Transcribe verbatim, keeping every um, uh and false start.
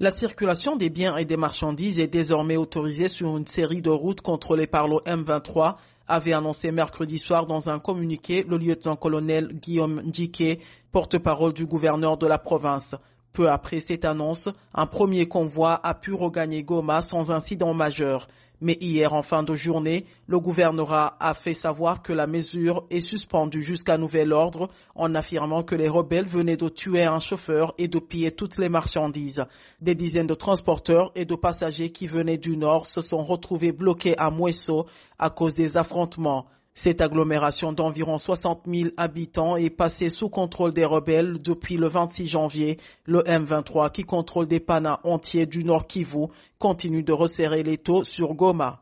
La circulation des biens et des marchandises est désormais autorisée sur une série de routes contrôlées par le M vingt-trois, avait annoncé mercredi soir dans un communiqué le lieutenant-colonel Guillaume Ndjike, porte-parole du gouverneur de la province. Peu après cette annonce, un premier convoi a pu regagner Goma sans incident majeur. Mais hier, en fin de journée, le gouvernorat a fait savoir que la mesure est suspendue jusqu'à nouvel ordre en affirmant que les rebelles venaient de tuer un chauffeur et de piller toutes les marchandises. Des dizaines de transporteurs et de passagers qui venaient du nord se sont retrouvés bloqués à Mweso à cause des affrontements. Cette agglomération d'environ soixante mille habitants est passée sous contrôle des rebelles depuis le vingt-six janvier. Le M vingt-trois, qui contrôle des panas entiers du Nord Kivu, continue de resserrer les taux sur Goma.